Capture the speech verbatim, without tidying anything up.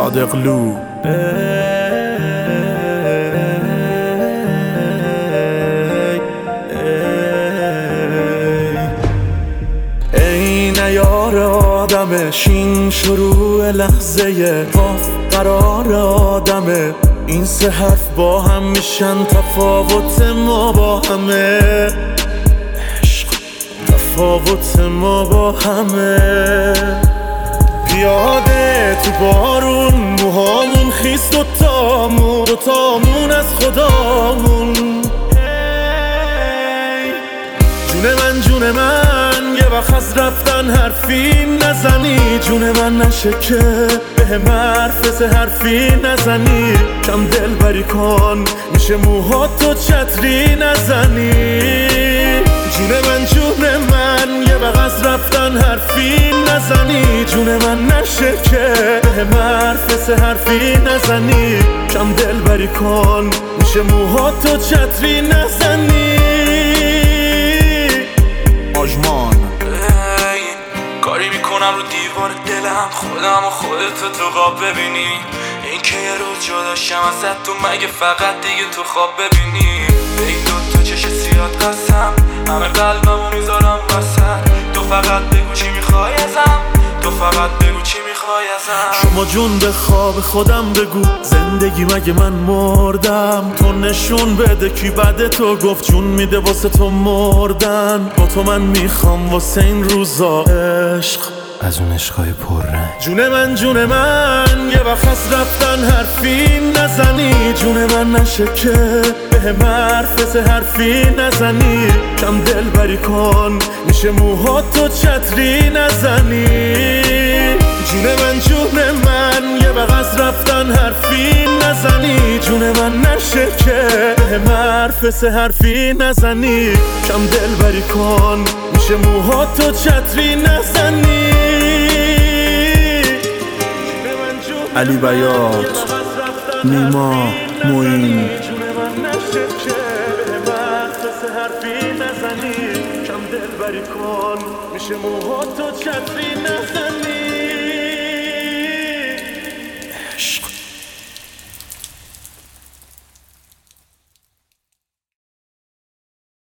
صادقلو. ای نیار آدمه شین شروع لحظه قاف قرار آدمه، این سه حرف با هم میشن تفاوت ما با همه، عشق تفاوت ما با همه. پیاده تو بارون موهامون خیس دوتامون دوتامون از خدامون. جون من جون من یه وقت از رفتن حرفی نزنی، جون من نشه که به حرف سه حرفی نزنی، کم دل بری کن میشه موهاتو چتری نزنی. جون من جون من یه وقت از رفتن حرفی نزنی، جون من نشه که به حرف سه حرفی نزنی، کم دل بری کن میشه موهاتو چتری نزنی. آژمان کاری میکنم رو دیوار دلم خودم و خودتو تو خواب ببینی، این که یه روز جدا شم ازت تو مگه فقط دیگه تو خواب ببینی. ای دو تا چش سیاد قسم همه قلبمو میذارم وسط، تو فقط بگو چی میخوای ازم، تو فقط بگو چی میخوای ازم. شما جون به خواب خودم بگو زندگی مگه من مردم، تو نشون بده کی بعد تو گفت جون میده واسه تو مردن. با تو من میخوام واسه این روزا عشق از اون عشقای پررنگ. جون من جون من یه وقت از رفتن حرفی نزنی، جون من نشه که به حرف سه حرفی نزنی، کم دل بری کن میشه موهاتو چتری نزنی. جون من جون من یه وقت از رفتن حرفی نزنی، جون من نشه که به حرف سه حرفی نزنی، کم دل بری کن میشه موهاتو چتری نزنی. علی بیات، نیما، موین. کم دل بری کن میشه موهاتو چتری نزنی.